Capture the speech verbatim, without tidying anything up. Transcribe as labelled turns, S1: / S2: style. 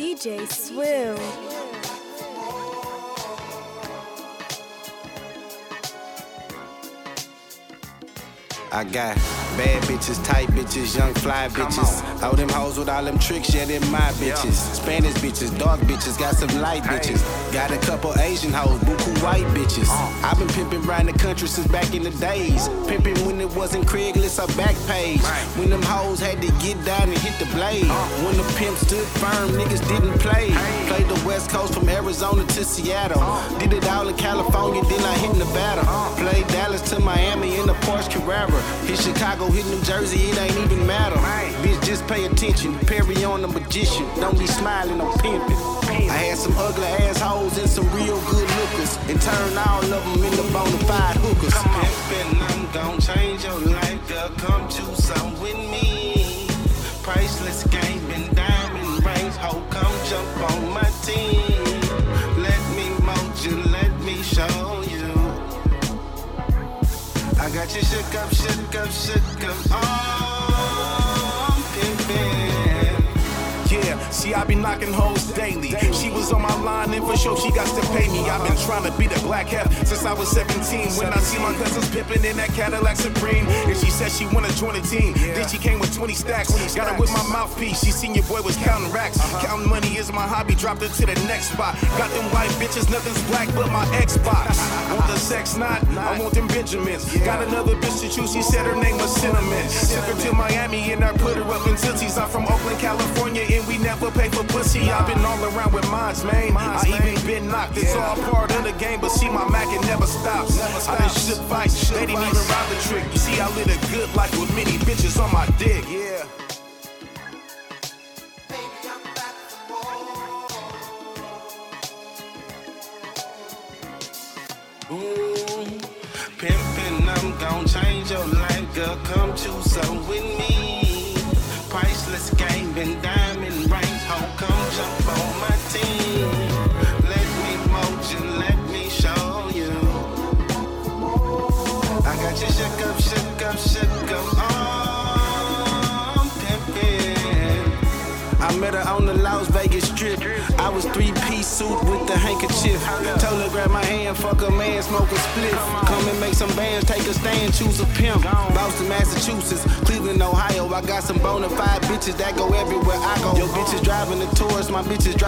S1: D J Swill.
S2: I got bad bitches, tight bitches, young fly bitches. All them hoes with all them tricks, yeah, them my bitches. Spanish bitches, dark bitches, got some light bitches. Got a couple Asian hoes, buku white bitches. I've been pimping around the country since back in the days. Pimping when it wasn't Craigslist or Backpage. When them hoes had to get down and hit the blade. When the pimp stood firm, niggas didn't play. Played the West Coast from Arizona to Seattle. Did it all in California, then I hit Nevada. Played Dallas to Miami in the Porsche Carrera. Hit Chicago, hit New Jersey, it ain't even matter. Bitch, just pay attention. Perry on the magician. Don't be smiling or pimping. I had some ugly assholes and some real good lookers. And turned all of them into bona fide hookers. Pimpin', I'm gon' change your life, girl. Come to some with me. Priceless game and diamond rings. Ho, come jump on my team. Let me mold you, let me show you. I got you shook up, shook up, shook up. Oh, I'm pimpin'.
S3: Yeah, see, I be knocking hoes daily. She was on my line, and for sure she got to pay me. I've been trying to be the black hat since I was seventeen. When I see my cousins pimping in that Cadillac Supreme, and she said she wanna join the team. Then she came with twenty stacks. Got her with my mouthpiece. She seen your boy was counting racks. Counting money is my hobby. Dropped her to the next spot. Got them white bitches, nothing's black but my Xbox. Want the sex knot? I want them Benjamins. Got another bitch to choose. She said her name was Cinnamon. Took her to Miami and I put her up in Tootsies. I'm from Oakland, California, and we never pay for pussy. I've been all around with mines, man. I even been knocked. It's all part of the game, but see my Mac, it never stops. I done shook vice. They didn't even ride the trick. You see, I live a good life with many bitches on my dick. Yeah.
S2: Ooh, pimpin', I'm gon' change your life, girl. Come choose some with me. Priceless game and diamond rings. Ho, come jump on my team. Let me mold you, let me show you. I got you shook up, shook up, shook up. Oh, I'm pimpin'. I met her on the Las Vegas Strip. I was three-piece suit with the handkerchief. Told her grab my hand, fuck a man, smoke a spliff. Come and make some bands, take a stand, choose a pimp. Boston, Massachusetts, Cleveland, Ohio. I got some bona fide bitches that go everywhere I go. Your bitches driving the tours, my bitches driving.